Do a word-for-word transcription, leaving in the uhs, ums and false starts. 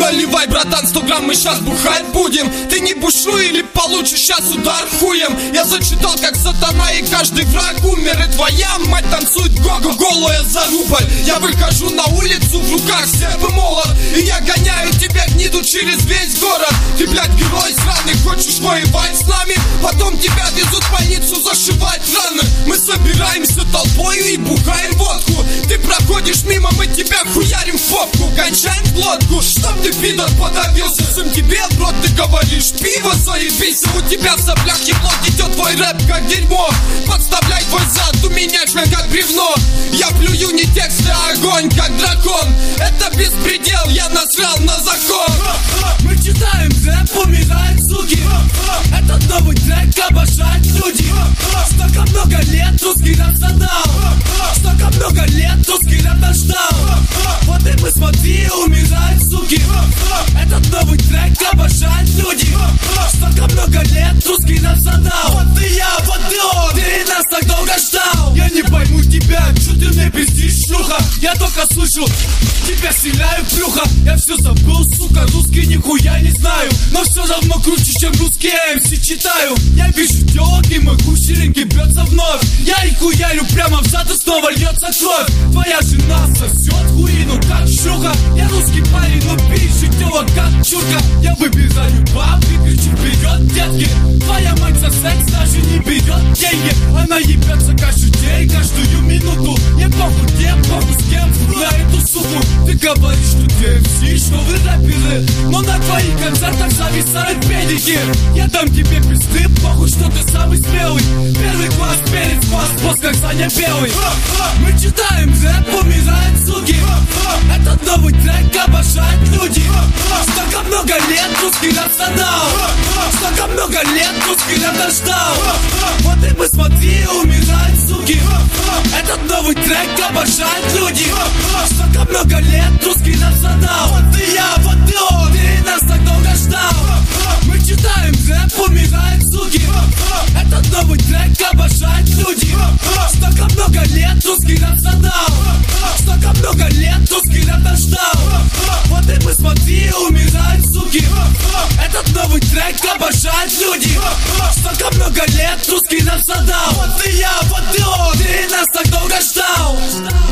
Наливай, братан, сто грамм, мы щас бухать будем. Ты не бушуй или получишь щас удар хуем. Я зачитал как сатана и каждый враг умер. И твоя мать танцует гогу голая за рубль. Я выхожу на улицу, в руках серп и молот, и я гоняю тебя, гниду, через весь город. Ты, блядь, герой сраный, хочешь воевать с нами? Потом тебя везут в больницу зашивать раны. Мы собираемся толпою и бухаем водку. Ты проходишь мимо, мы тебя хуярим в попку. Кончаем глотку, чтоб ты, пидор, подавился. Сам тебе в рот ты говоришь, пиво заебись. У тебя в соплях ебло, идет твой рэп как дерьмо. Подставляй твой зад, у меня член как бревно. Я плюю не тексты, а огонь как дракон. Это беспредел, я насрал на закон. Мы читаем рэп, умирают суки. Этот новый трек обожают люди. Столько много лет русский рэп задал. Столько много лет русский рэп нас ждал. Вот и мы, смотри, умирают суки. Этот новый трек обожают люди. Столько много лет русский рэп задал. Вот и я, вот и он, ты нас так долго ждал. Я не пойму тебя, что ты мне пиздишь, шлюха. Я только слышу, тебя стреляю плюха. Я все забыл, сука, русский нихуя не знаю. Но все равно круче, чем русский эм си читаю. Я вижу телок и мой кучеренький бьется вновь. Я их хуярю прямо в зад и снова льется кровь. Твоя жена сосет хуину, как шлюха. Я русский парень, но пишет телок, как чурка. Я выбираю баб и кричу вперед, детки. Твоя мать за секс даже не берет деньги. Она ебется каждый день, каждую минуту. Не похуй где, похуй с кем, на эту суку. Ты говоришь, что ты эм си, что вы рэперы, но на твоих концертах зависают педики. Я дам тебе пизды, похуй, что ты самый смелый. Первый класс, перец, класс, босс, как Саня Белый. Мы читаем рэп, умирают суки. Этот новый трек обожают люди. Столько много лет русский рэп задал. Столько много лет русский рэп нас ждал. Вот и мы, смотри, умирают суки. Этот новый трек обожают люди. Столько много лет русский рэп задал. Вот и я, вот и он, ты нас так долго ждал. Мы читаем рэп, умирают суки. Этот новый трек обожают люди. Столько много лет русский рэп задал. Столько много лет русский рэп нас ждал. Вот и мы, смотри, умирают суки. Этот новый трек обожают люди. Столько много лет русский рэп задал. Вот и я, вот и он, ты нас так долго ждал.